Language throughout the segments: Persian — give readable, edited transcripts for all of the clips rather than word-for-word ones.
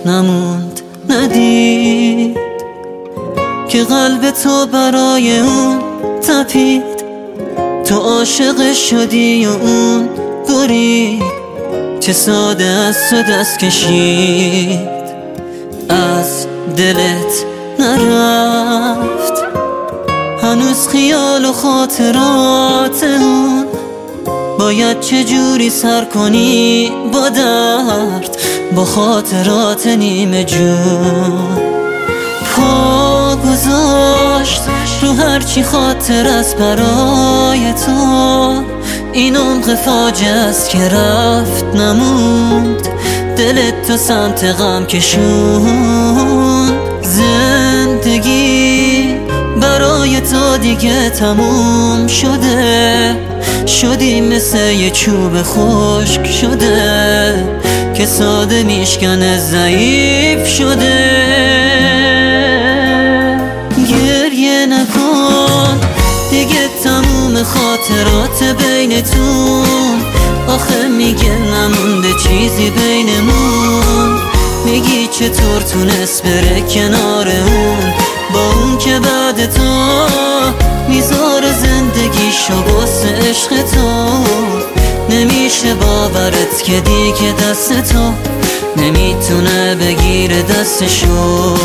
نموند ندید که قلب تو برای اون تپید. تو عاشق شدی و اون برید، چه ساده از تو دست کشید، از دلت نرفت. هنوز خیال و خاطرات اون باید چجوری سر کنی با درد، با خاطرات نیمه جون. پا گذاشت رو هرچی خاطر است برای تو، این عمق فاجعه است که رفت نموند، دلت تو سمت غم کشون. زندگی برای تو دیگه تموم شده، شدی مثل یه چوب خشک شده که ساده میشکنه ضعیف شده. گریه نکن دیگه، تموم خاطرات بینتون، آخه میگه نمونده چیزی بینمون. میگی چطور تونست بره کنار اون، با اون که بعد تو میذاره زندگیشو واسه عشق تو. نمیشه باورت که دیگه دست تو نمیتونه بگیره دستشو.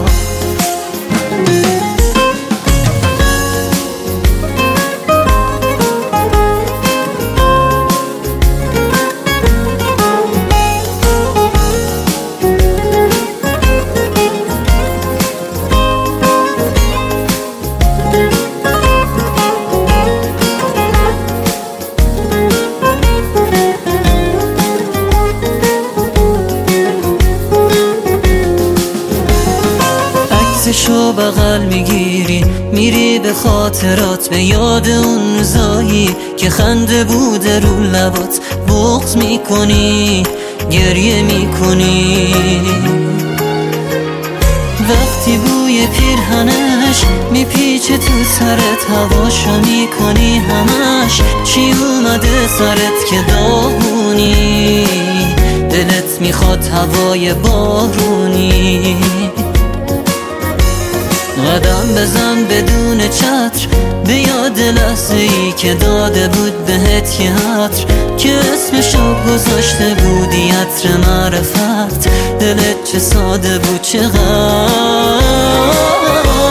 عکسشو بغل میگیری، میری به خاطرات، به یاد اون روزایی که خنده بوده رو لبات. بغض میکنی، گریه میکنی، وقتی بوی پیرهنش میپیچه تو سرت، هواشو میکنی همش. چی اومده سرت که داغونی، دلت میخواد هوای بارونی. قدم بزن بدون چتر، به یاد لحظه ای که داده بود بهت یه عطر، که اسمشو گذاشته بودی عطر معرفت. دلت چه ساده بود چقدر